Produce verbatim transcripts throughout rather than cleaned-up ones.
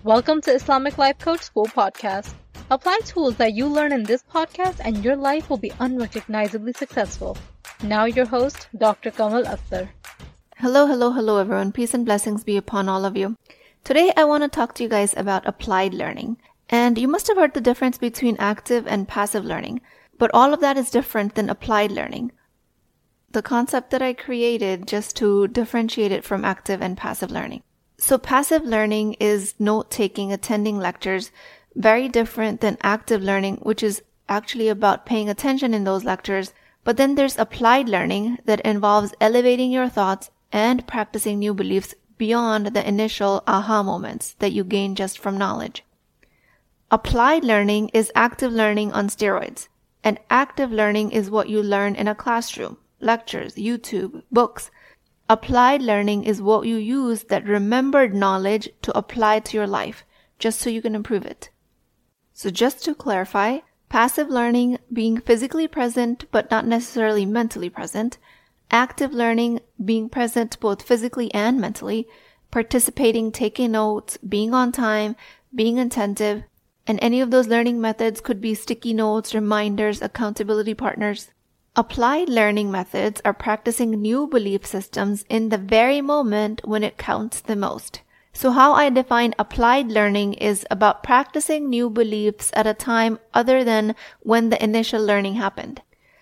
Welcome to Islamic Life Coach School Podcast. Apply tools that you learn in this podcast and your life will be unrecognizably successful. Now your host, Doctor Kamal Akhtar. Hello, hello, hello everyone. Peace and blessings be upon all of you. Today I want to talk to you guys about applied learning. And you must have heard the difference between active and passive learning. But all of that is different than applied learning. The concept that I created just to differentiate it from active and passive learning. So passive learning is note-taking, attending lectures, very different than active learning, which is actually about paying attention in those lectures. But then there's applied learning that involves elevating your thoughts and practicing new beliefs beyond the initial aha moments that you gain just from knowledge. Applied learning is active learning on steroids, and active learning is what you learn in a classroom, lectures, YouTube, books. Applied learning is what you use that remembered knowledge to apply to your life, just so you can improve it. So just to clarify, passive learning being physically present but not necessarily mentally present, active learning being present both physically and mentally, participating, taking notes, being on time, being attentive, and any of those learning methods could be sticky notes, reminders, accountability partners. Applied learning methods are practicing new belief systems in the very moment when it counts the most. So how I define applied learning is about practicing new beliefs at a time other than when the initial learning happened.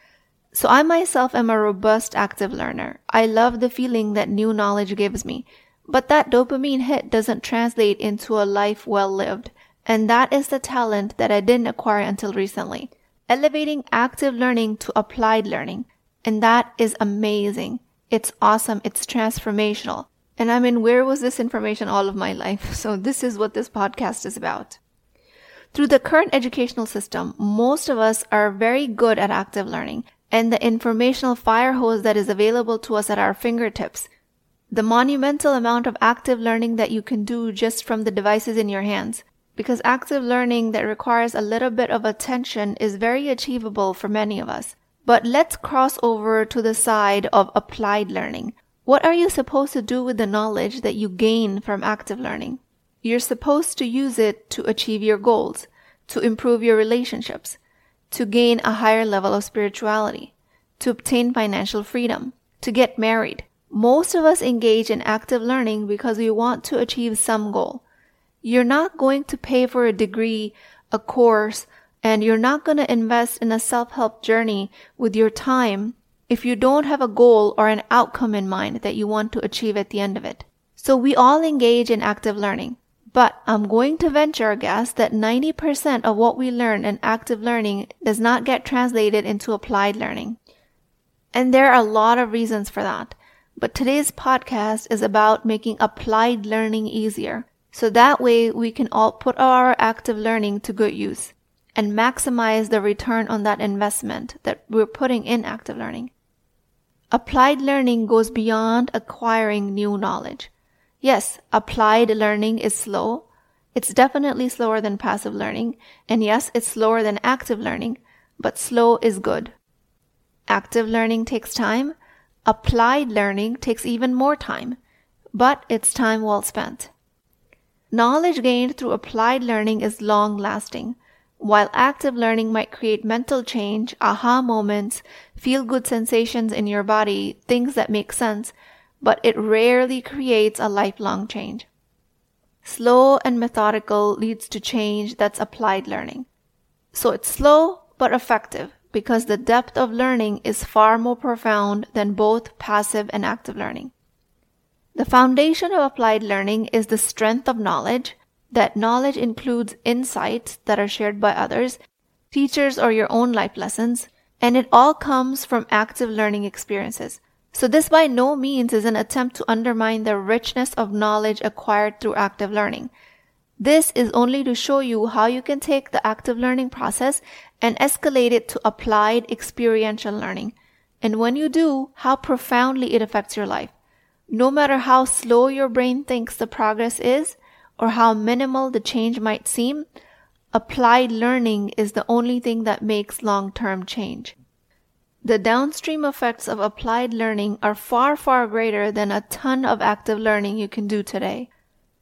So I myself am a robust active learner. I love the feeling that new knowledge gives me. But that dopamine hit doesn't translate into a life well lived. And that is the talent that I didn't acquire until recently. Elevating active learning to applied learning. And that is amazing. It's awesome. It's transformational. And I mean, where was this information all of my life? So this is what this podcast is about. Through the current educational system, most of us are very good at active learning and the informational fire hose that is available to us at our fingertips. The monumental amount of active learning that you can do just from the devices in your hands. Because active learning that requires a little bit of attention is very achievable for many of us. But let's cross over to the side of applied learning. What are you supposed to do with the knowledge that you gain from active learning? You're supposed to use it to achieve your goals, to improve your relationships, to gain a higher level of spirituality, to obtain financial freedom, to get married. Most of us engage in active learning because we want to achieve some goal. You're not going to pay for a degree, a course, and you're not going to invest in a self-help journey with your time if you don't have a goal or an outcome in mind that you want to achieve at the end of it. So we all engage in active learning, but I'm going to venture a guess that ninety percent of what we learn in active learning does not get translated into applied learning. And there are a lot of reasons for that, but today's podcast is about making applied learning easier. So that way we can all put our active learning to good use and maximize the return on that investment that we're putting in active learning. Applied learning goes beyond acquiring new knowledge. Yes, applied learning is slow. It's definitely slower than passive learning. And yes, it's slower than active learning, but slow is good. Active learning takes time. Applied learning takes even more time, but it's time well spent. Knowledge gained through applied learning is long-lasting, while active learning might create mental change, aha moments, feel-good sensations in your body, things that make sense, but it rarely creates a lifelong change. Slow and methodical leads to change that's applied learning. So it's slow but effective because the depth of learning is far more profound than both passive and active learning. The foundation of applied learning is the strength of knowledge. That knowledge includes insights that are shared by others, teachers, or your own life lessons, and it all comes from active learning experiences. So this by no means is an attempt to undermine the richness of knowledge acquired through active learning. This is only to show you how you can take the active learning process and escalate it to applied experiential learning. And when you do, how profoundly it affects your life. No matter how slow your brain thinks the progress is, or how minimal the change might seem, applied learning is the only thing that makes long-term change. The downstream effects of applied learning are far, far greater than a ton of active learning you can do today.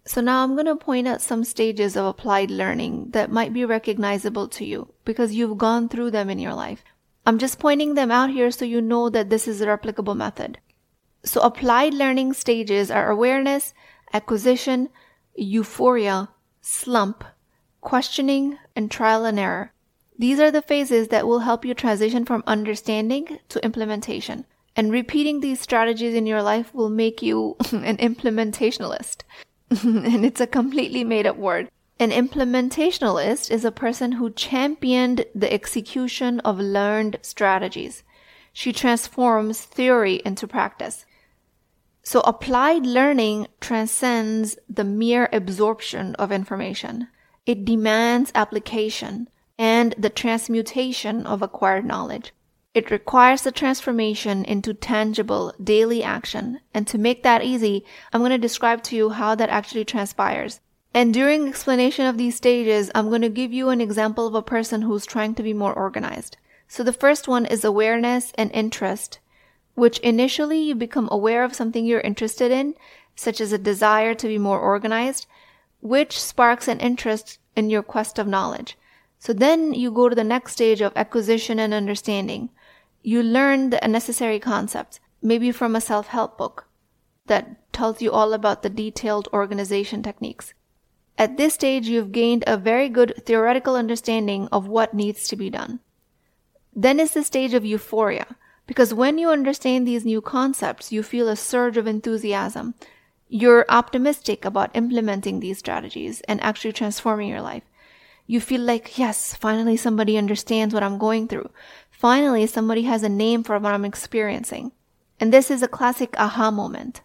So now I'm going to point out some stages of applied learning that might be recognizable to you because you've gone through them in your life. I'm just pointing them out here so you know that this is a replicable method. So applied learning stages are awareness, acquisition, euphoria, slump, questioning, and trial and error. These are the phases that will help you transition from understanding to implementation. And repeating these strategies in your life will make you an implementationalist. And it's a completely made-up word. An implementationalist is a person who championed the execution of learned strategies. She transforms theory into practice. So applied learning transcends the mere absorption of information. It demands application and the transmutation of acquired knowledge. It requires the transformation into tangible daily action. And to make that easy, I'm going to describe to you how that actually transpires. And during explanation of these stages, I'm going to give you an example of a person who's trying to be more organized. So the first one is awareness and interest, which initially you become aware of something you're interested in, such as a desire to be more organized, which sparks an interest in your quest of knowledge. So then you go to the next stage of acquisition and understanding. You learn the necessary concepts, maybe from a self-help book that tells you all about the detailed organization techniques. At this stage, you've gained a very good theoretical understanding of what needs to be done. Then is the stage of euphoria, because when you understand these new concepts, you feel a surge of enthusiasm. You're optimistic about implementing these strategies and actually transforming your life. You feel like, yes, finally somebody understands what I'm going through. Finally, somebody has a name for what I'm experiencing. And this is a classic aha moment.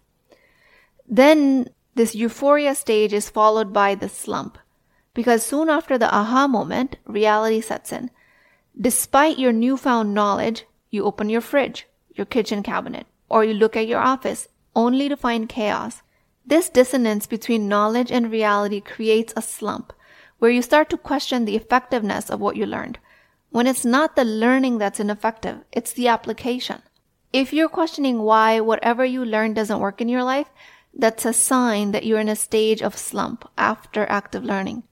Then this euphoria stage is followed by the slump, because soon after the aha moment, reality sets in. Despite your newfound knowledge, you open your fridge, your kitchen cabinet, or you look at your office, only to find chaos. This dissonance between knowledge and reality creates a slump, where you start to question the effectiveness of what you learned. When it's not the learning that's ineffective, it's the application. If you're questioning why whatever you learned doesn't work in your life, that's a sign that you're in a stage of slump after active learning.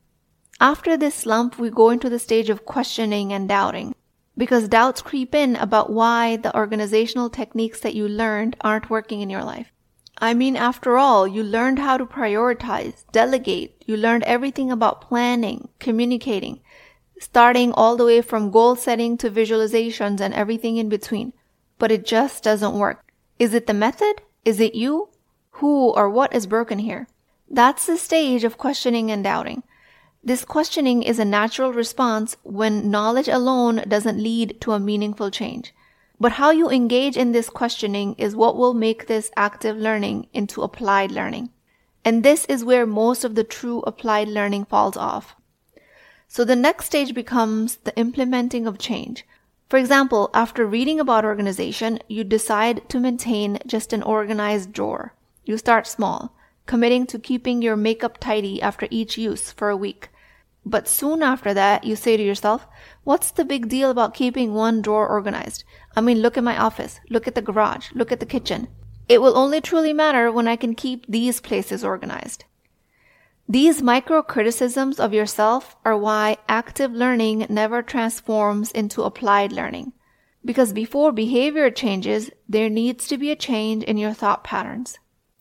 After this slump, we go into the stage of questioning and doubting, because doubts creep in about why the organizational techniques that you learned aren't working in your life. I mean, after all, you learned how to prioritize, delegate. You learned everything about planning, communicating, starting all the way from goal setting to visualizations and everything in between. But it just doesn't work. Is it the method? Is it you? Who or what is broken here? That's the stage of questioning and doubting. This questioning is a natural response when knowledge alone doesn't lead to a meaningful change. But how you engage in this questioning is what will make this active learning into applied learning. And this is where most of the true applied learning falls off. So the next stage becomes the implementing of change. For example, after reading about organization, you decide to maintain just an organized drawer. You start small, committing to keeping your makeup tidy after each use for a week. But soon after that, you say to yourself, what's the big deal about keeping one drawer organized? I mean, look at my office, look at the garage, look at the kitchen. It will only truly matter when I can keep these places organized. These micro-criticisms of yourself are why active learning never transforms into applied learning. Because before behavior changes, there needs to be a change in your thought patterns.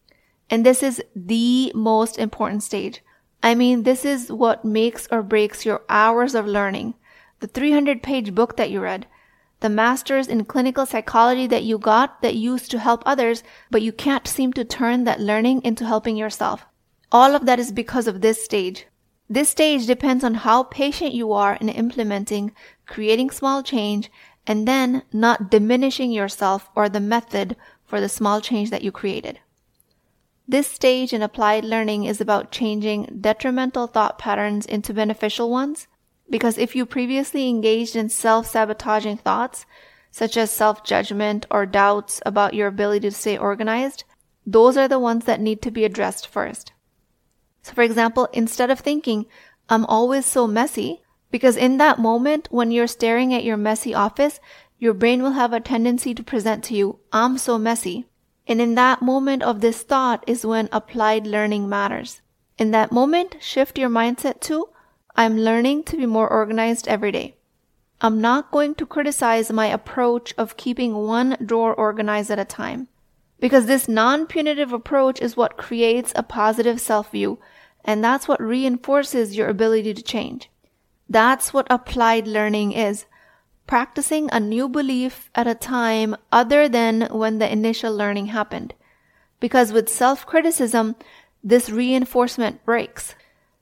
And this is the most important stage. I mean, this is what makes or breaks your hours of learning. The three hundred page book that you read, the master's in clinical psychology that you got that used to help others, but you can't seem to turn that learning into helping yourself. All of that is because of this stage. This stage depends on how patient you are in implementing, creating small change, and then not diminishing yourself or the method for the small change that you created. This stage in applied learning is about changing detrimental thought patterns into beneficial ones, because if you previously engaged in self-sabotaging thoughts, such as self-judgment or doubts about your ability to stay organized, those are the ones that need to be addressed first. So for example, instead of thinking, I'm always so messy, because in that moment when you're staring at your messy office, your brain will have a tendency to present to you, I'm so messy. And in that moment of this thought is when applied learning matters. In that moment, shift your mindset to, I'm learning to be more organized every day. I'm not going to criticize my approach of keeping one drawer organized at a time. Because this non-punitive approach is what creates a positive self-view, and that's what reinforces your ability to change. That's what applied learning is. Practicing a new belief at a time other than when the initial learning happened. Because with self-criticism, this reinforcement breaks.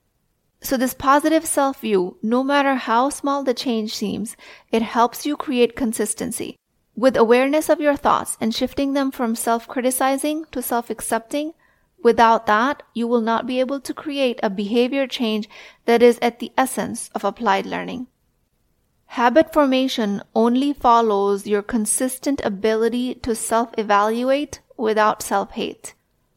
So this positive self-view, no matter how small the change seems, it helps you create consistency. With awareness of your thoughts and shifting them from self-criticizing to self-accepting, without that, you will not be able to create a behavior change that is at the essence of applied learning. Habit formation only follows your consistent ability to self-evaluate without self-hate.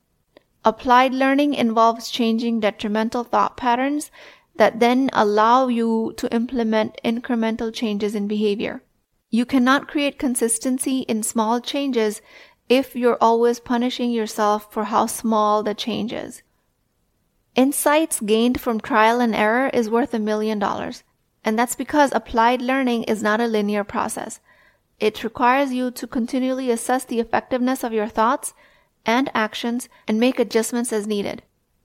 Applied learning involves changing detrimental thought patterns that then allow you to implement incremental changes in behavior. You cannot create consistency in small changes if you're always punishing yourself for how small the change is. Insights gained from trial and error is worth a million dollars. And that's because applied learning is not a linear process. It requires you to continually assess the effectiveness of your thoughts and actions and make adjustments as needed.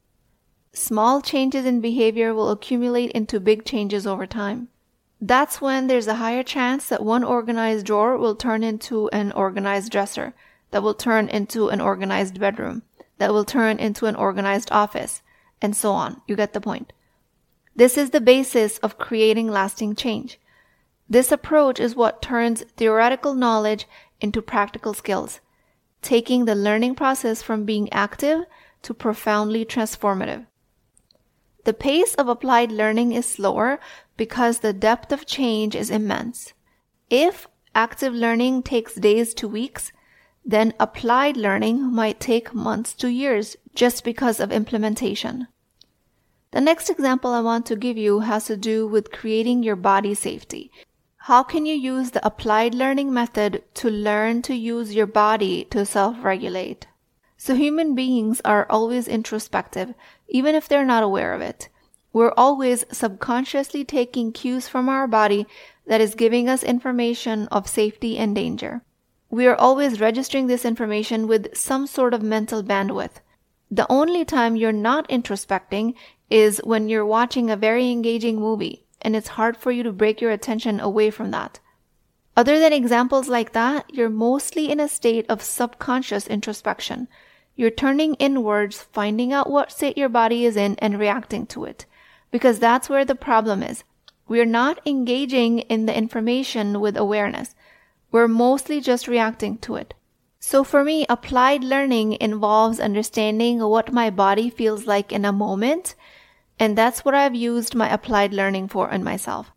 Small changes in behavior will accumulate into big changes over time. That's when there's a higher chance that one organized drawer will turn into an organized dresser, that will turn into an organized bedroom, that will turn into an organized office, and so on. You get the point. This is the basis of creating lasting change. This approach is what turns theoretical knowledge into practical skills, taking the learning process from being active to profoundly transformative. The pace of applied learning is slower because the depth of change is immense. If active learning takes days to weeks, then applied learning might take months to years just because of implementation. The next example I want to give you has to do with creating your body safety. How can you use the applied learning method to learn to use your body to self-regulate? So human beings are always introspective, even if they're not aware of it. We're always subconsciously taking cues from our body that is giving us information of safety and danger. We are always registering this information with some sort of mental bandwidth. The only time you're not introspecting is when you're watching a very engaging movie, and it's hard for you to break your attention away from that. Other than examples like that, you're mostly in a state of subconscious introspection. You're turning inwards, finding out what state your body is in, and reacting to it. Because that's where the problem is. We're not engaging in the information with awareness. We're mostly just reacting to it. So for me, applied learning involves understanding what my body feels like in a moment, and that's what I've used my applied learning for in myself.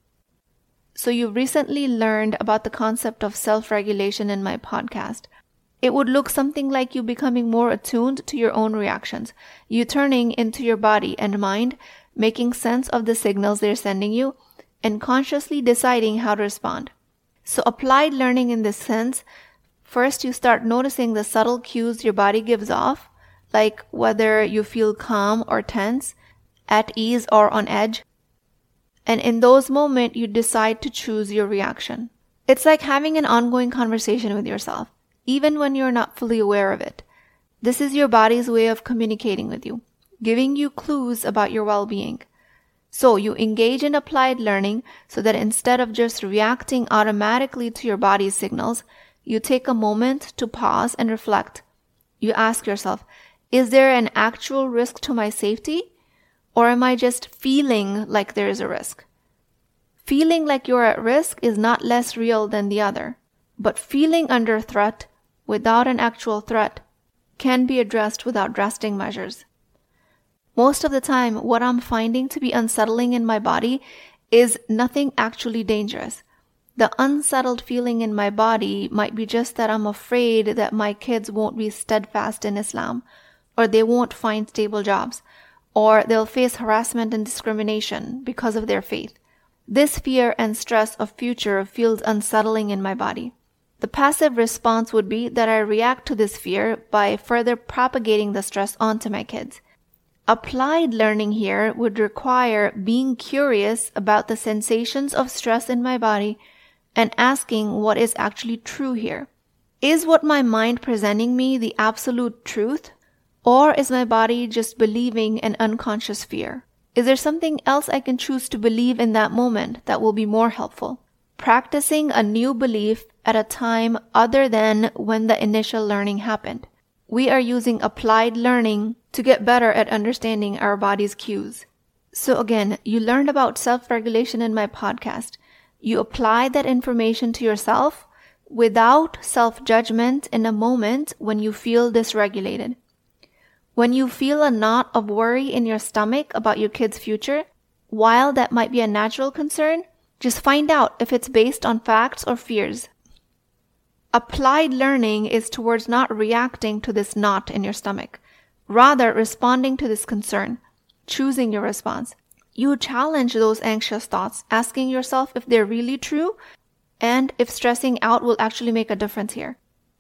So you recently learned about the concept of self-regulation in my podcast. It would look something like you becoming more attuned to your own reactions, you turning into your body and mind, making sense of the signals they're sending you, and consciously deciding how to respond. So applied learning in this sense, first you start noticing the subtle cues your body gives off, like whether you feel calm or tense, at ease or on edge. And in those moments, you decide to choose your reaction. It's like having an ongoing conversation with yourself, even when you're not fully aware of it. This is your body's way of communicating with you, giving you clues about your well-being. So you engage in applied learning so that instead of just reacting automatically to your body's signals, you take a moment to pause and reflect. You ask yourself, is there an actual risk to my safety? Or am I just feeling like there is a risk? Feeling like you're at risk is not less real than the other, but feeling under threat without an actual threat can be addressed without drastic measures. Most of the time, what I'm finding to be unsettling in my body is nothing actually dangerous. The unsettled feeling in my body might be just that I'm afraid that my kids won't be steadfast in Islam, or they won't find stable jobs, or they'll face harassment and discrimination because of their faith. This fear and stress of future feels unsettling in my body. The passive response would be that I react to this fear by further propagating the stress onto my kids. Applied learning here would require being curious about the sensations of stress in my body and asking what is actually true here. Is what my mind presenting me the absolute truth? Or is my body just believing an unconscious fear? Is there something else I can choose to believe in that moment that will be more helpful? Practicing a new belief at a time other than when the initial learning happened. We are using applied learning to get better at understanding our body's cues. So again, you learned about self-regulation in my podcast. You apply that information to yourself without self-judgment in a moment when you feel dysregulated. When you feel a knot of worry in your stomach about your kid's future, while that might be a natural concern, just find out if it's based on facts or fears. Applied learning is towards not reacting to this knot in your stomach, rather responding to this concern, choosing your response. You challenge those anxious thoughts, asking yourself if they're really true and if stressing out will actually make a difference here.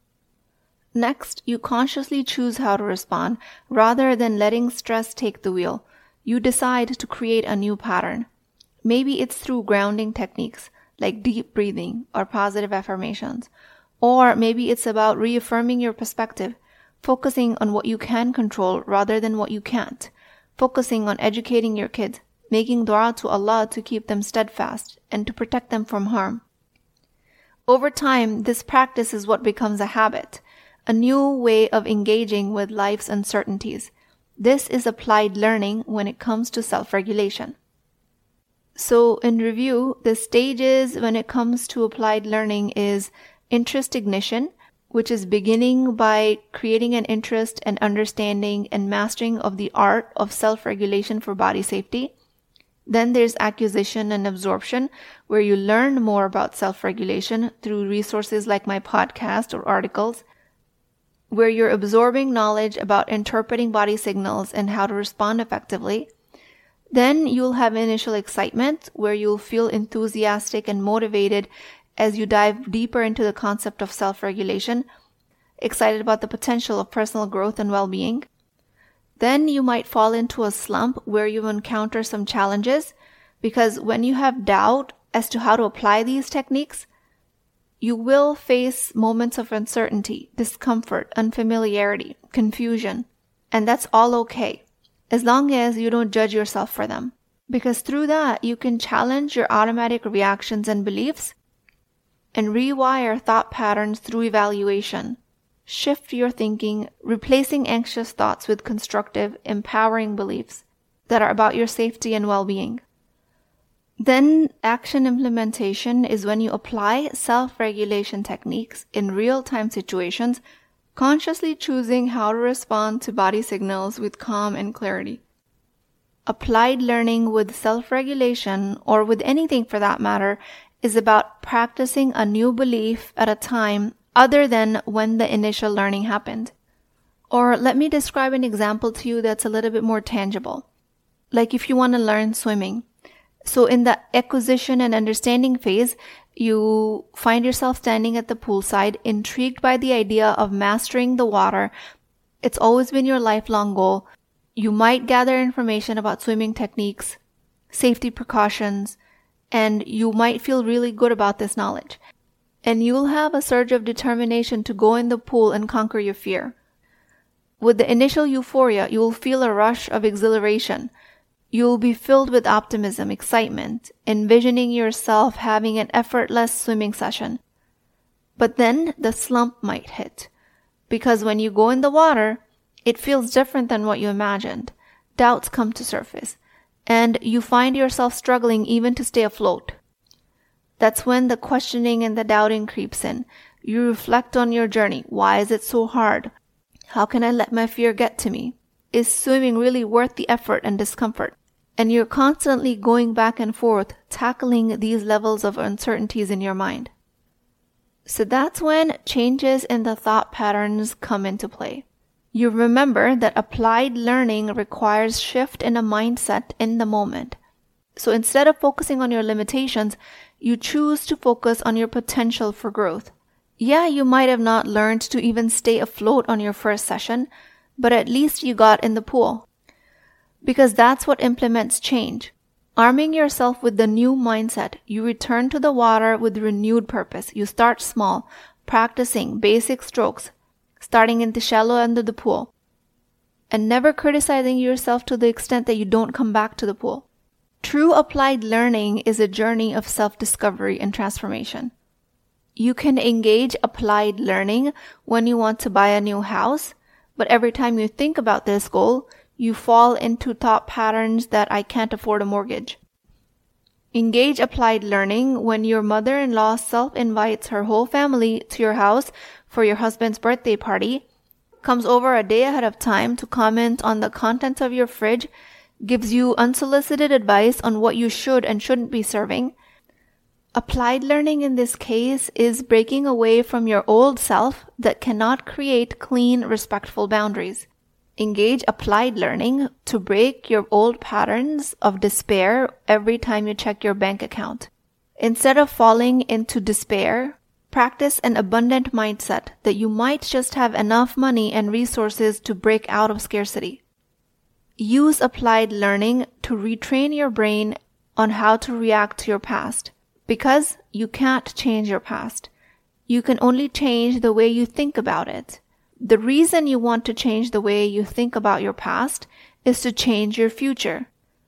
Next, you consciously choose how to respond rather than letting stress take the wheel. You decide to create a new pattern. Maybe it's through grounding techniques like deep breathing or positive affirmations. Or maybe it's about reaffirming your perspective, focusing on what you can control rather than what you can't, focusing on educating your kids, making dua to Allah to keep them steadfast and to protect them from harm. Over time, this practice is what becomes a habit, a new way of engaging with life's uncertainties. This is applied learning when it comes to self-regulation. So in review, the stages when it comes to applied learning is interest ignition, which is beginning by creating an interest and understanding and mastering of the art of self-regulation for body safety. Then there's acquisition and absorption, where you learn more about self-regulation through resources like my podcast or articles, where you're absorbing knowledge about interpreting body signals and how to respond effectively. Then you'll have initial excitement, where you'll feel enthusiastic and motivated as you dive deeper into the concept of self-regulation, excited about the potential of personal growth and well-being. Then you might fall into a slump where you encounter some challenges, because when you have doubt as to how to apply these techniques, you will face moments of uncertainty, discomfort, unfamiliarity, confusion, and that's all okay, as long as you don't judge yourself for them. Because through that, you can challenge your automatic reactions and beliefs and rewire thought patterns through evaluation. Shift your thinking, replacing anxious thoughts with constructive, empowering beliefs that are about your safety and well-being. Then action implementation is when you apply self-regulation techniques in real-time situations, consciously choosing how to respond to body signals with calm and clarity. Applied learning with self-regulation, or with anything for that matter, is about practicing a new belief at a time other than when the initial learning happened. Or let me describe an example to you that's a little bit more tangible. Like if you want to learn swimming. So in the acquisition and understanding phase, you find yourself standing at the poolside, intrigued by the idea of mastering the water. It's always been your lifelong goal. You might gather information about swimming techniques, safety precautions, and you might feel really good about this knowledge. And you'll have a surge of determination to go in the pool and conquer your fear. With the initial euphoria, you will feel a rush of exhilaration. You will be filled with optimism, excitement, envisioning yourself having an effortless swimming session. But then the slump might hit, because when you go in the water, it feels different than what you imagined. Doubts come to surface, and you find yourself struggling even to stay afloat. That's when the questioning and the doubting creeps in. You reflect on your journey. Why is it so hard? How can I let my fear get to me? Is swimming really worth the effort and discomfort? And you're constantly going back and forth, tackling these levels of uncertainties in your mind. So that's when changes in the thought patterns come into play. You remember that applied learning requires shift in a mindset in the moment. So instead of focusing on your limitations, you choose to focus on your potential for growth. Yeah, you might have not learned to even stay afloat on your first session, but at least you got in the pool. Because that's what implements change. Arming yourself with the new mindset, you return to the water with renewed purpose. You start small, practicing basic strokes, starting in the shallow end of the pool, and never criticizing yourself to the extent that you don't come back to the pool. True applied learning is a journey of self-discovery and transformation. You can engage applied learning when you want to buy a new house, but every time you think about this goal, you fall into thought patterns that I can't afford a mortgage. Engage applied learning when your mother-in-law self-invites her whole family to your house for your husband's birthday party, comes over a day ahead of time to comment on the contents of your fridge, gives you unsolicited advice on what you should and shouldn't be serving. Applied learning in this case is breaking away from your old self that cannot create clean, respectful boundaries. Engage applied learning to break your old patterns of despair every time you check your bank account. Instead of falling into despair, practice an abundant mindset that you might just have enough money and resources to break out of scarcity. Use applied learning to retrain your brain on how to react to your past, because you can't change your past. You can only change the way you think about it. The reason you want to change the way you think about your past is to change your future.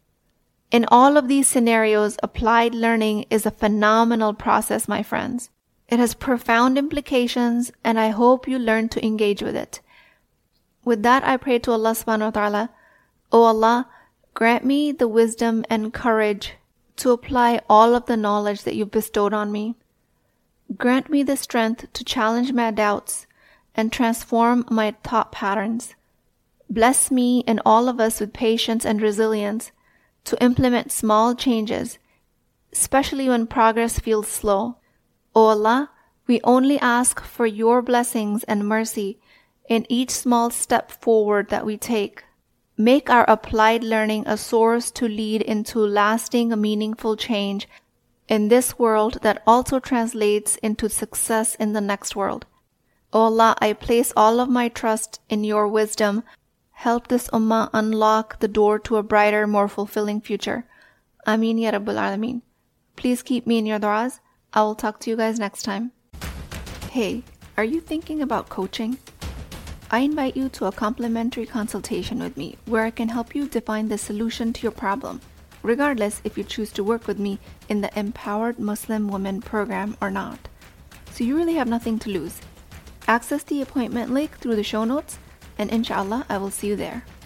In all of these scenarios, applied learning is a phenomenal process, my friends. It has profound implications, and I hope you learn to engage with it. With that, I pray to Allah subhanahu wa ta'ala, O Allah, grant me the wisdom and courage to apply all of the knowledge that you've bestowed on me. Grant me the strength to challenge my doubts and transform my thought patterns. Bless me and all of us with patience and resilience to implement small changes, especially when progress feels slow. O Allah, we only ask for your blessings and mercy in each small step forward that we take. Make our applied learning a source to lead into lasting, meaningful change in this world that also translates into success in the next world. O Allah, I place all of my trust in your wisdom. Help this ummah unlock the door to a brighter, more fulfilling future. Ameen ya Rabbul Alameen. Please keep me in your du'as. I will talk to you guys next time. Hey, are you thinking about coaching? I invite you to a complimentary consultation with me where I can help you define the solution to your problem, regardless if you choose to work with me in the Empowered Muslim Women program or not. So you really have nothing to lose. Access the appointment link through the show notes, and inshallah, I will see you there.